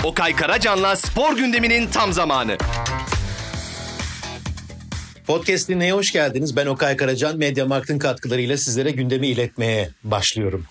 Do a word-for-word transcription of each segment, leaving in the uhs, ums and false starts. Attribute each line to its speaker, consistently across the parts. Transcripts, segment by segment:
Speaker 1: Okay Karacan'la spor gündeminin tam zamanı.
Speaker 2: Podcast dinleye hoş geldiniz. Ben Okay Karacan. Mediamarkt'ın katkılarıyla sizlere gündemi iletmeye başlıyorum.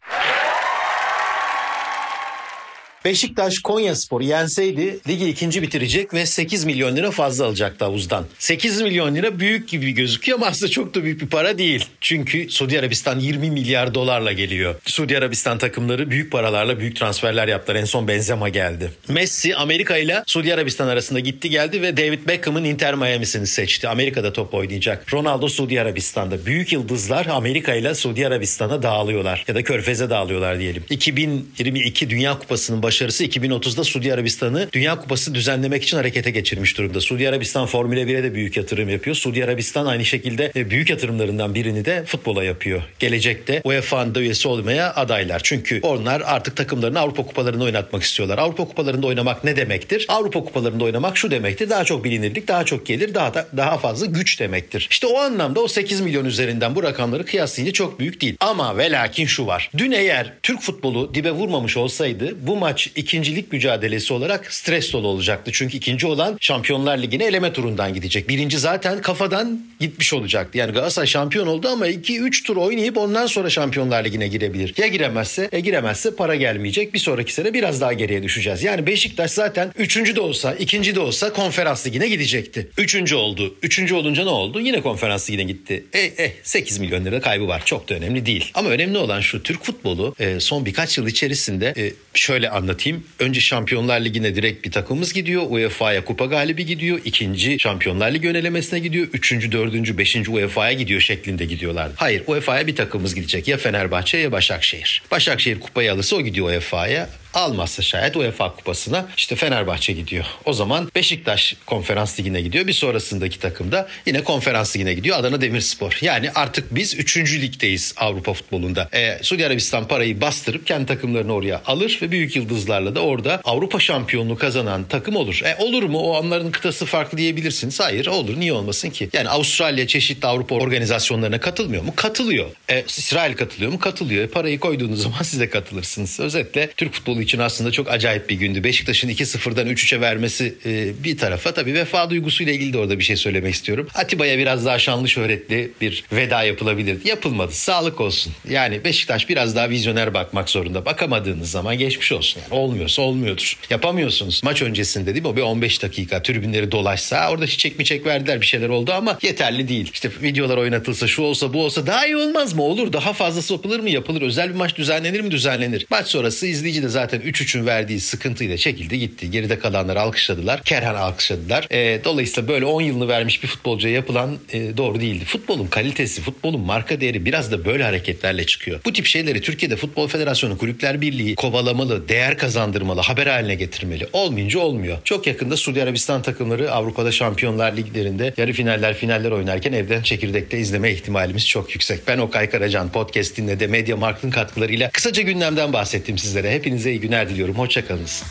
Speaker 2: Beşiktaş Konyaspor'u yenseydi ligi ikinci bitirecek ve sekiz milyon lira fazla alacaktı havuzdan. sekiz milyon lira büyük gibi gözüküyor ama aslında çok da büyük bir para değil. Çünkü Suudi Arabistan yirmi milyar dolarla geliyor. Suudi Arabistan takımları büyük paralarla büyük transferler yaptılar. En son Benzema geldi. Messi Amerika ile Suudi Arabistan arasında gitti geldi ve David Beckham'ın Inter Miami'sini seçti. Amerika'da top oynayacak. Ronaldo Suudi Arabistan'da. Büyük yıldızlar Amerika ile Suudi Arabistan'a dağılıyorlar. Ya da Körfez'e dağılıyorlar diyelim. iki bin yirmi iki Dünya Kupası'nın başarısı iki bin otuzda Suudi Arabistan'ı Dünya Kupası düzenlemek için harekete geçirmiş durumda. Suudi Arabistan Formula bire de büyük yatırım yapıyor. Suudi Arabistan aynı şekilde büyük yatırımlarından birini de futbola yapıyor. Gelecekte U E F A'nın da üyesi olmaya adaylar. Çünkü onlar artık takımlarını Avrupa kupalarında oynatmak istiyorlar. Avrupa kupalarında oynamak ne demektir? Avrupa kupalarında oynamak şu demektir. Daha çok bilinirlik, daha çok gelir, daha da, daha fazla güç demektir. İşte o anlamda o sekiz milyon üzerinden bu rakamları kıyaslayınca çok büyük değil. Ama ve lakin şu var. Dün eğer Türk futbolu dibe vurmamış olsaydı bu maç ikincilik mücadelesi olarak stres dolu olacaktı. Çünkü ikinci olan Şampiyonlar Ligi'ne eleme turundan gidecek. Birinci zaten kafadan gitmiş olacaktı. Yani Galatasaray şampiyon oldu ama iki üç tur oynayıp ondan sonra Şampiyonlar Ligi'ne girebilir. Ya giremezse? E giremezse para gelmeyecek. Bir sonraki sene biraz daha geriye düşeceğiz. Yani Beşiktaş zaten üçüncü de olsa, ikinci de olsa Konferans Ligi'ne gidecekti. Üçüncü oldu. Üçüncü olunca ne oldu? Yine Konferans Ligi'ne gitti. E, e, sekiz milyon lira kaybı var. Çok da önemli değil. Ama önemli olan şu: Türk futbolu e, son birkaç yıl içerisinde e, şöyle anlatayım. Önce Şampiyonlar Ligi'ne direkt bir takımımız gidiyor. U E F A'ya kupa galibi gidiyor. İkinci Şampiyonlar Ligi önelemesine gidiyor. Üçüncü, dördüncü, beşinci U E F A'ya gidiyor şeklinde gidiyorlar. Hayır, U E F A'ya bir takımımız gidecek. Ya Fenerbahçe ya Başakşehir. Başakşehir kupayı alırsa o gidiyor U E F A'ya. Almazsa şayet U E F A kupasına işte Fenerbahçe gidiyor. O zaman Beşiktaş Konferans Ligi'ne gidiyor. Bir sonrasındaki takım da yine Konferans Ligi'ne gidiyor. Adana Demirspor. Yani artık biz üçüncü ligdeyiz Avrupa futbolunda. Ee, Suudi Arabistan parayı bastırıp kendi takımlarını oraya alır ve büyük yıldızlarla da orada Avrupa şampiyonluğu kazanan takım olur. E, olur mu? O onların kıtası farklı diyebilirsiniz. Hayır, olur. Niye olmasın ki? Yani Avustralya çeşitli Avrupa organizasyonlarına katılmıyor mu? Katılıyor. E, İsrail katılıyor mu? Katılıyor. E, parayı koyduğunuz zaman siz de katılırsınız. Özetle Türk futbolu için aslında çok acayip bir gündü. Beşiktaş'ın iki sıfırdan üç üçe vermesi e, bir tarafa, tabii vefa duygusuyla ilgili de orada bir şey söylemek istiyorum. Atiba'ya biraz daha şanlı şöhretli bir veda yapılabilirdi. Yapılmadı. Sağlık olsun. Yani Beşiktaş biraz daha vizyoner bakmak zorunda. Bakamadığınız zaman geçmiş olsun. Yani olmuyorsa olmuyordur. Yapamıyorsunuz. Maç öncesinde değil mi? O bir on beş dakika tribünleri dolaşsa, orada çiçek mi çek verdiler, bir şeyler oldu ama yeterli değil. İşte videolar oynatılsa, şu olsa bu olsa daha iyi olmaz mı? Olur. Daha fazlası yapılır mı? Yapılır. Özel bir maç düzenlenir mi? Düzenlenir. Maç sonrası izleyici de zaten üç üçün verdiği sıkıntıyla çekildi gitti. Geride kalanları alkışladılar. Kerhan alkışladılar. E, dolayısıyla böyle on yılını vermiş bir futbolcuya yapılan e, doğru değildi. Futbolun kalitesi, futbolun marka değeri biraz da böyle hareketlerle çıkıyor. Bu tip şeyleri Türkiye'de Futbol Federasyonu, Kulüpler Birliği kovalamalı, değer kazandırmalı, haber haline getirmeli. Olmayınca olmuyor. Çok yakında Suudi Arabistan takımları Avrupa'da Şampiyonlar Liglerinde yarı finaller, finaller oynarken evden çekirdekte izleme ihtimalimiz çok yüksek. Ben Okay Karacan, podcast dinledi. Mediamarkt'ın katkılarıyla kısaca gündemden bahsettim sizlere. Hepinize iyi günler diliyorum. Hoşçakalınız.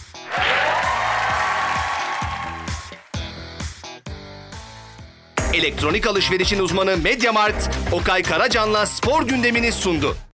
Speaker 1: Elektronik alışverişin uzmanı Mediamart, Okay Karacan'la spor gündemini sundu.